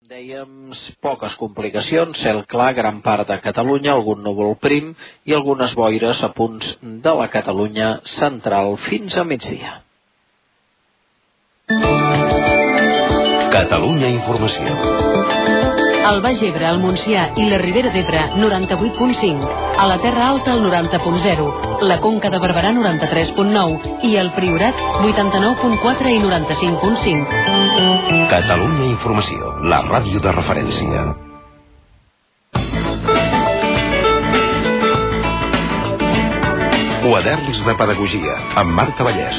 Dèiem poques complicacions, cel clar, gran part de Catalunya, algun núvol prim i algunes boires a punts de la Catalunya central fins a migdia. Catalunya Informació. Al Baix Ebre, el Montsià i la Ribera d'Ebre, 98.5. A la Terra Alta, el 90.0. La Conca de Barberà, 93.9. I el Priorat, 89.4 i 95.5. Catalunya Informació, la ràdio de referència. Quaderns de Pedagogia, amb Marta Vallès.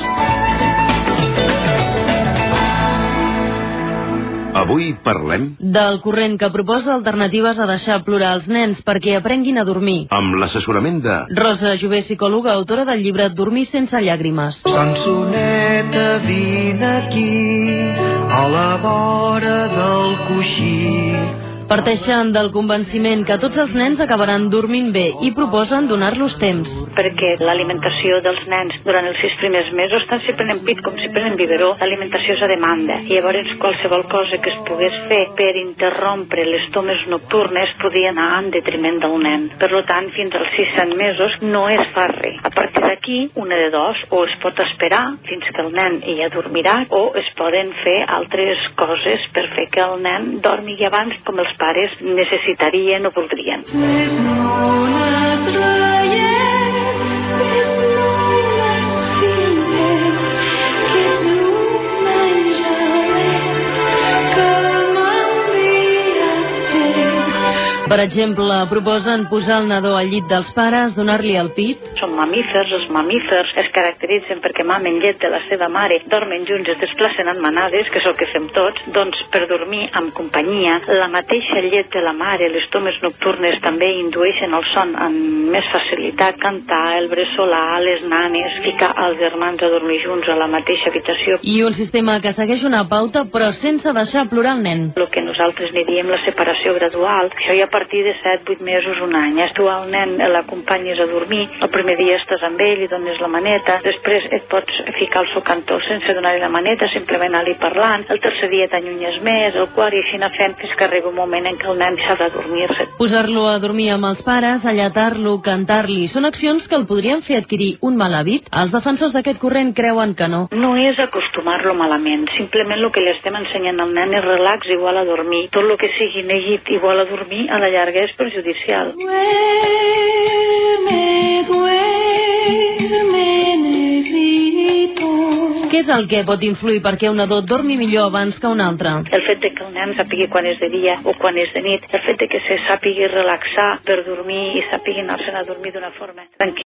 Avui parlem del corrent que proposa alternatives a deixar plorar els nens perquè aprenguin a dormir. Amb l'assessorament de Rosa Jové, psicòloga, autora del llibre Dormir sense llàgrimes. Sansoneta, vine aquí, a la vora del coixí. Parteixen del convenciment que tots els nens acabaran dormint bé i proposen donar-los temps. Perquè l'alimentació dels nens durant els 6 primers mesos, tant si prenen pit com si prenen biberó, l'alimentació és a demanda. I llavors qualsevol cosa que es pogués fer per interrompre les tomes nocturnes podia anar en detriment del nen. Per tant, fins als 6 mesos no es fa res. A partir d'aquí, una de dos, o es pot esperar fins que el nen ja dormirà, o es poden fer altres coses per fer que el nen dormi abans com els pares necessitarien o voldrien. Per exemple, proposen posar el nadó al llit dels pares, donar-li el pit. Són mamífers, els mamífers es caracteritzen perquè mamen llet de la seva mare, dormen junts, es desplacen en manades, que és el que fem tots, doncs per dormir amb companyia. La mateixa llet de la mare, les tomes nocturnes també indueixen el son amb més facilitat, cantar, el bressolar, les nanes, ficar els germans a dormir junts a la mateixa habitació. I un sistema que segueix una pauta però sense deixar plorar el nen. El que nosaltres n'hi diem la separació gradual, això ja a partir de 7-8 mesos, un any. Tu al nen l'acompanyes a dormir, el primer dia estàs amb ell, li dones la maneta, després et pots ficar al seu cantó sense donar-li la maneta, simplement anar-li parlant, el tercer dia t'allunyes més, el quart i així anar fent fins que arriba un moment en què el nen s'ha de dormir-se. Posar-lo a dormir amb els pares, alletar-lo, cantar-li, són accions que el podrien fer adquirir un mal hàbit? Els defensors d'aquest corrent creuen que no. No és acostumar-lo malament, simplement el que li estem ensenyant al nen és relax igual a dormir. Tot el que sigui neguit igual a dormir, a la llarga és perjudicial. Què és el que pot influir perquè un nadó dormi millor abans que un altre? El fet de que el nen sàpigui quan és de dia o quan és de nit, el fet de que se sàpigui relaxar per dormir i sàpigui anar-se'n a dormir d'una forma tranquil·la.